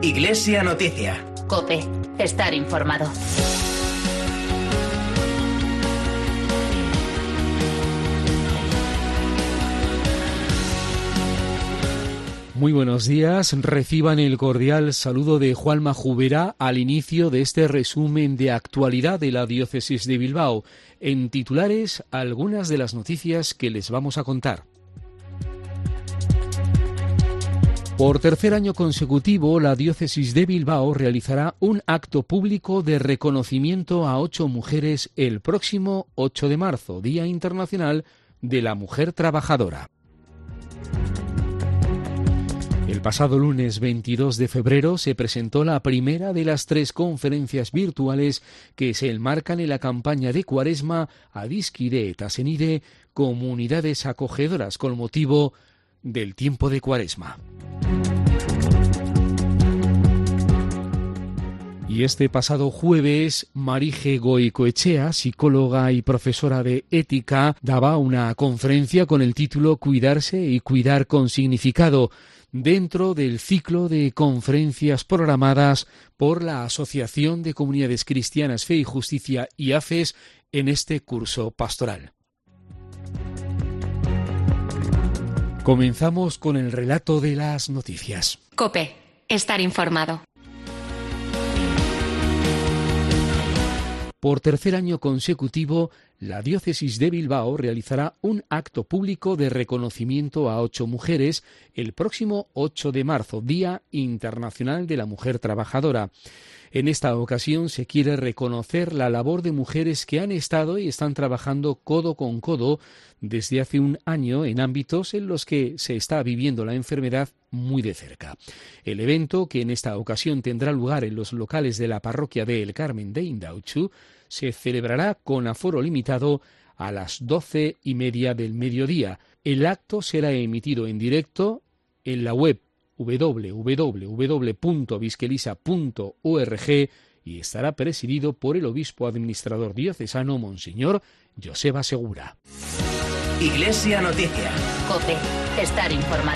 Iglesia Noticia. COPE. Estar informado. Muy buenos días, reciban el cordial saludo de Juanma Jubera al inicio de este resumen de actualidad de la Diócesis de Bilbao. En titulares, algunas de las noticias que les vamos a contar. Por tercer año consecutivo, la Diócesis de Bilbao realizará un acto público de reconocimiento a 8 mujeres el próximo 8 de marzo, Día Internacional de la Mujer Trabajadora. El pasado lunes 22 de febrero se presentó la primera de las 3 conferencias virtuales que se enmarcan en la campaña de Cuaresma Adiskide eta Senide, comunidades acogedoras, con motivo del tiempo de Cuaresma. Y este pasado jueves, Marije Goicoechea, psicóloga y profesora de ética, daba una conferencia con el título Cuidarse y cuidar con significado, dentro del ciclo de conferencias programadas por la Asociación de Comunidades Cristianas Fe y Justicia y AFES en este curso pastoral. Comenzamos con el relato de las noticias. COPE. Estar informado. Por tercer año consecutivo, la Diócesis de Bilbao realizará un acto público de reconocimiento a 8 mujeres el próximo 8 de marzo, Día Internacional de la Mujer Trabajadora. En esta ocasión se quiere reconocer la labor de mujeres que han estado y están trabajando codo con codo desde hace un año en ámbitos en los que se está viviendo la enfermedad muy de cerca. El evento, que en esta ocasión tendrá lugar en los locales de la parroquia de El Carmen de Indautxu, se celebrará con aforo limitado a las 12:30 del mediodía. El acto será emitido en directo en la web www.biskelisa.org y estará presidido por el obispo administrador diocesano, Monseñor Joseba Segura. Iglesia Noticia. COPE. Estar informado.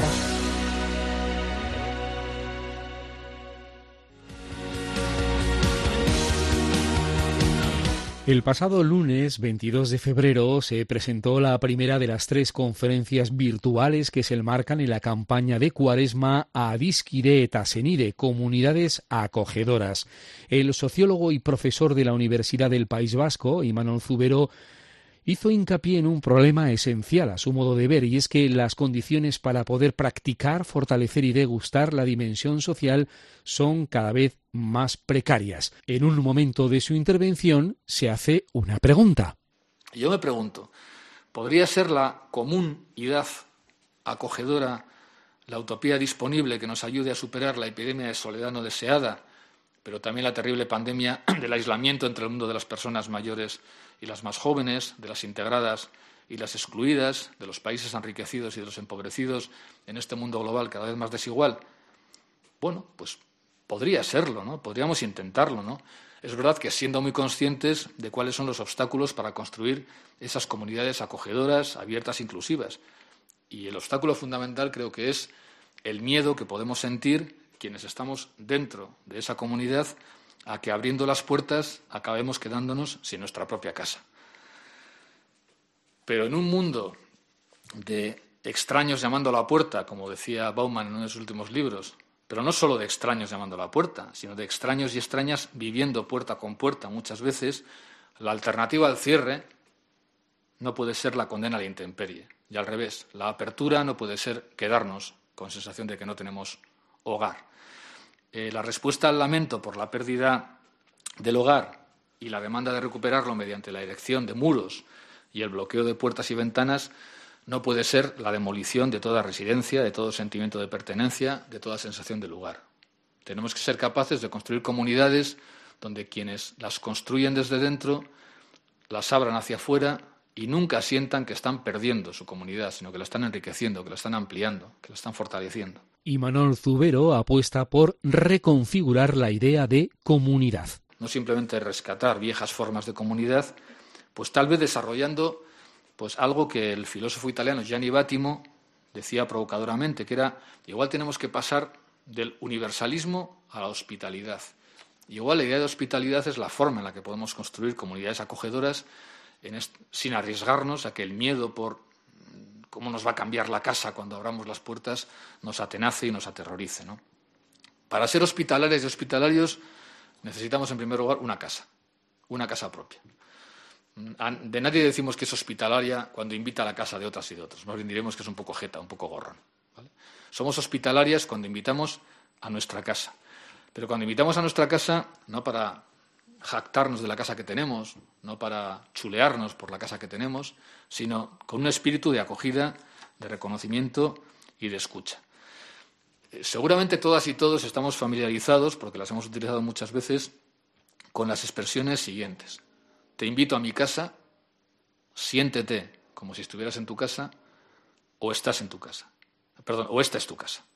El pasado lunes 22 de febrero se presentó la primera de las 3 conferencias virtuales que se enmarcan en la campaña de Cuaresma Adiskide eta Senide, comunidades acogedoras. El sociólogo y profesor de la Universidad del País Vasco, Imanol Zubero, hizo hincapié en un problema esencial a su modo de ver, y es que las condiciones para poder practicar, fortalecer y degustar la dimensión social son cada vez más precarias. En un momento de su intervención se hace una pregunta. Yo me pregunto, ¿podría ser la comunidad acogedora la utopía disponible que nos ayude a superar la epidemia de soledad no deseada, pero también la terrible pandemia del aislamiento entre el mundo de las personas mayores y las más jóvenes, de las integradas y las excluidas, de los países enriquecidos y de los empobrecidos en este mundo global cada vez más desigual? Bueno, pues podría serlo, ¿no? Podríamos intentarlo, ¿no? Es verdad que siendo muy conscientes de cuáles son los obstáculos para construir esas comunidades acogedoras, abiertas, inclusivas. Y el obstáculo fundamental creo que es el miedo que podemos sentir quienes estamos dentro de esa comunidad a que abriendo las puertas acabemos quedándonos sin nuestra propia casa. Pero en un mundo de extraños llamando a la puerta, como decía Bauman en uno de sus últimos libros, pero no solo de extraños llamando a la puerta, sino de extraños y extrañas viviendo puerta con puerta muchas veces, la alternativa al cierre no puede ser la condena a la intemperie. Y al revés, la apertura no puede ser quedarnos con sensación de que no tenemos hogar. La respuesta al lamento por la pérdida del hogar y la demanda de recuperarlo mediante la erección de muros y el bloqueo de puertas y ventanas no puede ser la demolición de toda residencia, de todo sentimiento de pertenencia, de toda sensación de lugar. Tenemos que ser capaces de construir comunidades donde quienes las construyen desde dentro las abran hacia afuera y nunca sientan que están perdiendo su comunidad, sino que la están enriqueciendo, que la están ampliando, que la están fortaleciendo. Imanol Zubero apuesta por reconfigurar la idea de comunidad. No simplemente rescatar viejas formas de comunidad, pues tal vez desarrollando algo que el filósofo italiano Gianni Vattimo decía provocadoramente, que era, igual tenemos que pasar del universalismo a la hospitalidad. Igual la idea de hospitalidad es la forma en la que podemos construir comunidades acogedoras sin arriesgarnos a que el miedo por cómo nos va a cambiar la casa cuando abramos las puertas nos atenace y nos aterrorice, ¿no? Para ser hospitalarias y hospitalarios necesitamos en primer lugar una casa propia. De nadie decimos que es hospitalaria cuando invita a la casa de otras y de otros. Más bien diremos que es un poco jeta, un poco gorrón, ¿vale? Somos hospitalarias cuando invitamos a nuestra casa. Pero cuando invitamos a nuestra casa, no para jactarnos de la casa que tenemos, no para chulearnos por la casa que tenemos, sino con un espíritu de acogida, de reconocimiento y de escucha. Seguramente todas y todos estamos familiarizados, porque las hemos utilizado muchas veces, con las expresiones siguientes. Te invito a mi casa, siéntete como si estuvieras en tu casa, o estás en tu casa. Perdón, o esta es tu casa.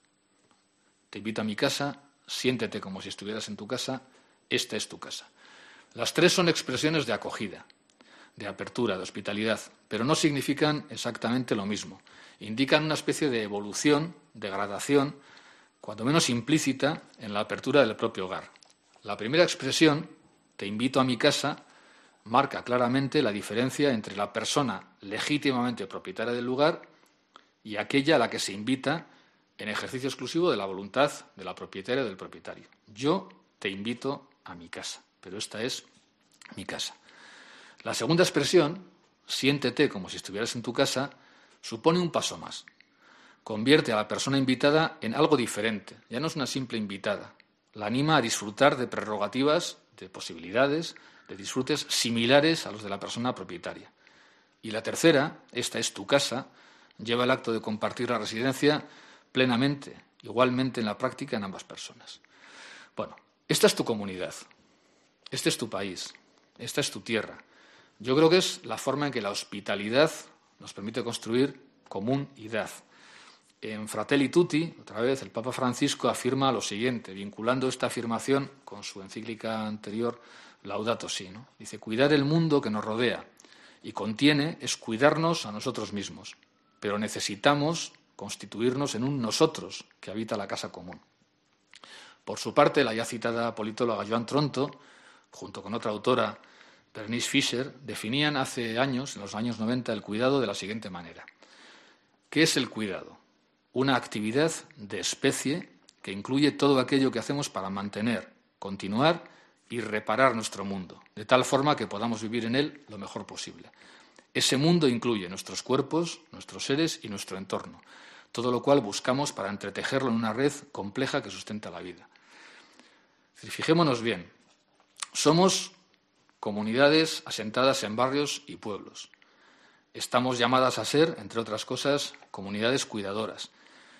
Te invito a mi casa, siéntete como si estuvieras en tu casa, esta es tu casa. Las tres son expresiones de acogida, de apertura, de hospitalidad, pero no significan exactamente lo mismo. Indican una especie de evolución, de gradación, cuando menos implícita, en la apertura del propio hogar. La primera expresión, te invito a mi casa, marca claramente la diferencia entre la persona legítimamente propietaria del lugar y aquella a la que se invita en ejercicio exclusivo de la voluntad de la propietaria o del propietario. Yo te invito a mi casa, pero esta es mi casa. La segunda expresión, siéntete como si estuvieras en tu casa, supone un paso más. Convierte a la persona invitada en algo diferente. Ya no es una simple invitada. La anima a disfrutar de prerrogativas, de posibilidades, de disfrutes similares a los de la persona propietaria. Y la tercera, esta es tu casa, lleva el acto de compartir la residencia plenamente, igualmente en la práctica en ambas personas. Bueno, esta es tu comunidad, este es tu país, esta es tu tierra. Yo creo que es la forma en que la hospitalidad nos permite construir comunidad. En Fratelli Tutti, otra vez, el Papa Francisco afirma lo siguiente, vinculando esta afirmación con su encíclica anterior, Laudato Si, ¿no? Dice, cuidar el mundo que nos rodea y contiene es cuidarnos a nosotros mismos, pero necesitamos constituirnos en un nosotros que habita la casa común. Por su parte, la ya citada politóloga Joan Tronto, junto con otra autora, Bernice Fischer, definían hace años, en los años 90, el cuidado de la siguiente manera. ¿Qué es el cuidado? Una actividad de especie que incluye todo aquello que hacemos para mantener, continuar y reparar nuestro mundo, de tal forma que podamos vivir en él lo mejor posible. Ese mundo incluye nuestros cuerpos, nuestros seres y nuestro entorno, todo lo cual buscamos para entretejerlo en una red compleja que sustenta la vida. Fijémonos bien, somos comunidades asentadas en barrios y pueblos. Estamos llamadas a ser, entre otras cosas, comunidades cuidadoras.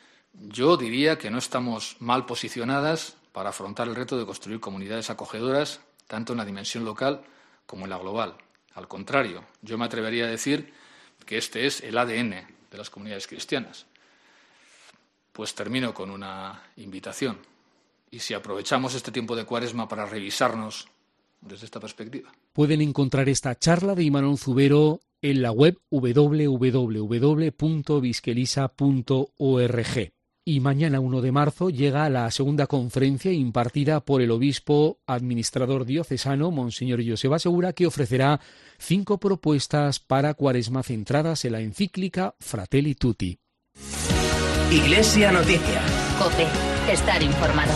Yo diría que no estamos mal posicionadas para afrontar el reto de construir comunidades acogedoras, tanto en la dimensión local como en la global. Al contrario, yo me atrevería a decir que este es el ADN de las comunidades cristianas. Pues termino con una invitación. Y si aprovechamos este tiempo de Cuaresma para revisarnos desde esta perspectiva. Pueden encontrar esta charla de Imanol Zubero en la web www.biskelisa.org. Y mañana, 1 de marzo, llega la segunda conferencia impartida por el obispo administrador diocesano, Monseñor Joseba Segura, que ofrecerá 5 propuestas para Cuaresma centradas en la encíclica Fratelli Tutti. Iglesia Noticia. COPE. Estar informado.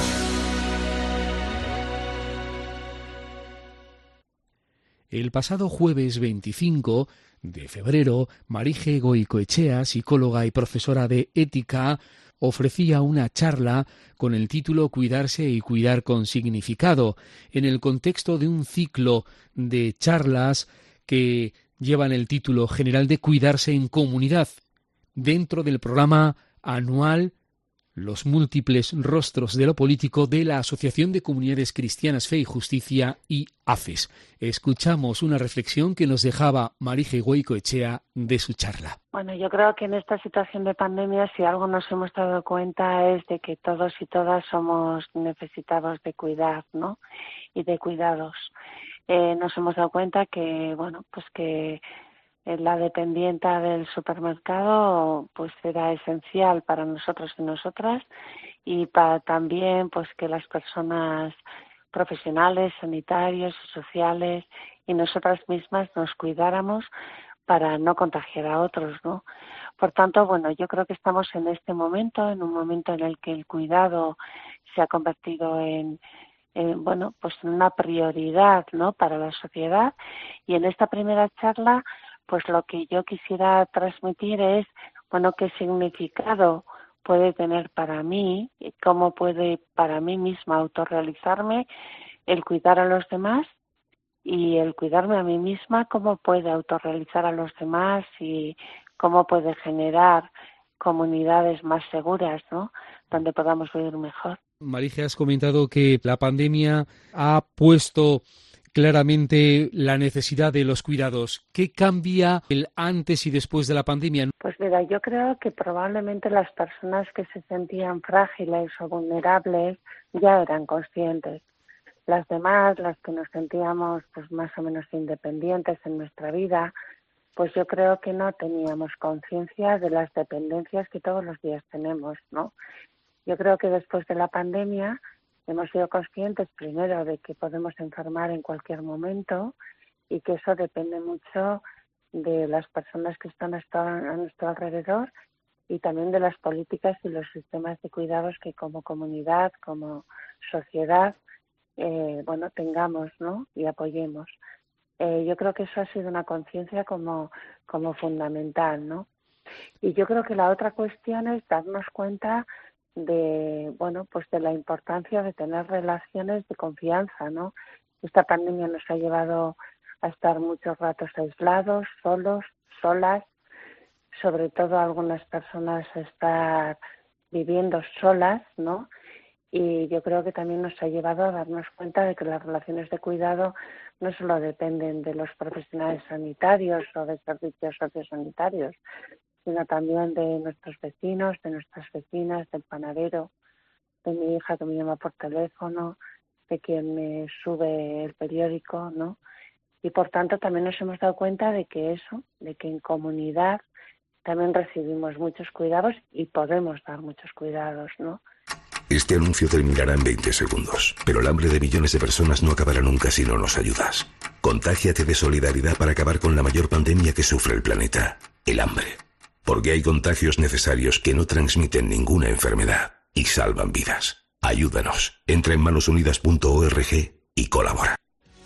El pasado jueves 25 de febrero, Marije Goicoechea, psicóloga y profesora de ética, ofrecía una charla con el título Cuidarse y cuidar con significado, en el contexto de un ciclo de charlas que llevan el título general de Cuidarse en comunidad, dentro del programa anual Los múltiples rostros de lo político de la Asociación de Comunidades Cristianas Fe y Justicia y AFES. Escuchamos una reflexión que nos dejaba Marije Goicoechea de su charla. Bueno, yo creo que en esta situación de pandemia, si algo nos hemos dado cuenta es de que todos y todas somos necesitados de cuidar, ¿no? Y de cuidados. Nos hemos dado cuenta que, bueno, pues que la dependienta del supermercado pues era esencial para nosotros y nosotras, y para también pues que las personas profesionales, sanitarios y sociales y nosotras mismas nos cuidáramos para no contagiar a otros, ¿no? Por tanto, bueno, yo creo que estamos en este momento, en un momento en el que el cuidado se ha convertido en pues en una prioridad, ¿no?, para la sociedad. Y en esta primera charla, pues lo que yo quisiera transmitir es, bueno, qué significado puede tener para mí, cómo puede para mí misma autorrealizarme el cuidar a los demás, y el cuidarme a mí misma, cómo puede autorrealizar a los demás y cómo puede generar comunidades más seguras, ¿no?, donde podamos vivir mejor. Marije, has comentado que la pandemia ha puesto claramente la necesidad de los cuidados. ¿Qué cambia el antes y después de la pandemia? Pues mira, yo creo que probablemente las personas que se sentían frágiles o vulnerables ya eran conscientes. Las demás, las que nos sentíamos pues más o menos independientes en nuestra vida, pues yo creo que no teníamos conciencia de las dependencias que todos los días tenemos, ¿no? Yo creo que después de la pandemia hemos sido conscientes primero de que podemos enfermar en cualquier momento y que eso depende mucho de las personas que están a nuestro alrededor y también de las políticas y los sistemas de cuidados que como comunidad, como sociedad, tengamos, ¿no?, y apoyemos. Yo creo que eso ha sido una conciencia como fundamental, ¿no? Y yo creo que la otra cuestión es darnos cuenta de la importancia de tener relaciones de confianza, ¿no? Esta pandemia nos ha llevado a estar muchos ratos aislados, solos, solas, sobre todo algunas personas a estar viviendo solas, ¿no? Y yo creo que también nos ha llevado a darnos cuenta de que las relaciones de cuidado no solo dependen de los profesionales sanitarios o de servicios sociosanitarios, sino también de nuestros vecinos, de nuestras vecinas, del panadero, de mi hija que me llama por teléfono, de quien me sube el periódico, ¿no? Y por tanto también nos hemos dado cuenta de que en comunidad también recibimos muchos cuidados y podemos dar muchos cuidados, ¿no? Este anuncio terminará en 20 segundos, pero el hambre de millones de personas no acabará nunca si no nos ayudas. Contágiate de solidaridad para acabar con la mayor pandemia que sufre el planeta, el hambre. Porque hay contagios necesarios que no transmiten ninguna enfermedad y salvan vidas. Ayúdanos. Entra en manosunidas.org y colabora.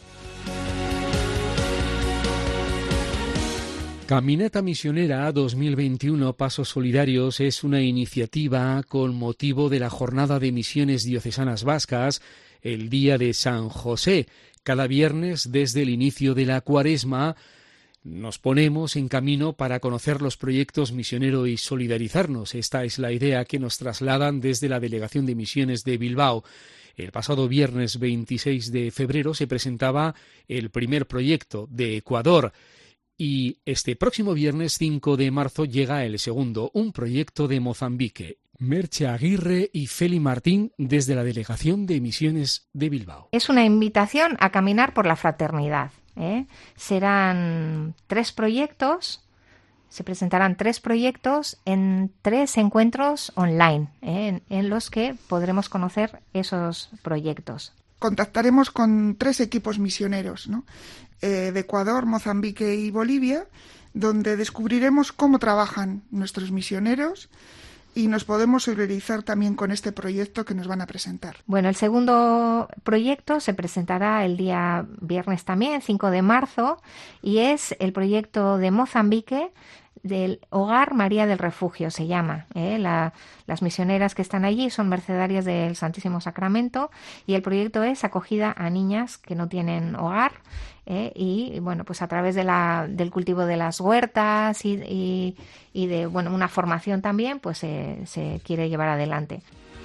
Caminata Misionera 2021 Pasos Solidarios es una iniciativa con motivo de la Jornada de Misiones Diocesanas Vascas, el Día de San José. Cada viernes, desde el inicio de la Cuaresma, nos ponemos en camino para conocer los proyectos misioneros y solidarizarnos. Esta es la idea que nos trasladan desde la Delegación de Misiones de Bilbao. El pasado viernes 26 de febrero se presentaba el primer proyecto de Ecuador y este próximo viernes 5 de marzo llega el segundo, un proyecto de Mozambique. Merche Aguirre y Feli Martín desde la Delegación de Misiones de Bilbao. Es una invitación a caminar por la fraternidad. Serán 3 proyectos, se presentarán 3 proyectos en 3 encuentros online, en los que podremos conocer esos proyectos. Contactaremos con 3 equipos misioneros, ¿no?, de Ecuador, Mozambique y Bolivia, donde descubriremos cómo trabajan nuestros misioneros y nos podemos solidarizar también con este proyecto que nos van a presentar. Bueno, el segundo proyecto se presentará el día viernes también, 5 de marzo, y es el proyecto de Mozambique del Hogar María del Refugio, se llama. Las misioneras que están allí son mercedarias del Santísimo Sacramento y el proyecto es acogida a niñas que no tienen hogar y bueno, pues a través del cultivo de las huertas y de una formación también, pues se quiere llevar adelante.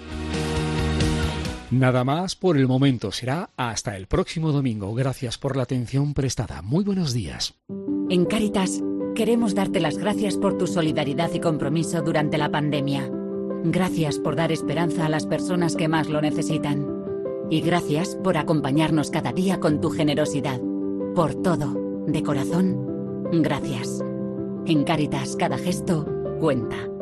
Nada más por el momento, será hasta el próximo domingo. Gracias por la atención prestada. Muy buenos días. En Cáritas queremos darte las gracias por tu solidaridad y compromiso durante la pandemia. Gracias por dar esperanza a las personas que más lo necesitan. Y gracias por acompañarnos cada día con tu generosidad. Por todo, de corazón, gracias. En Cáritas cada gesto cuenta.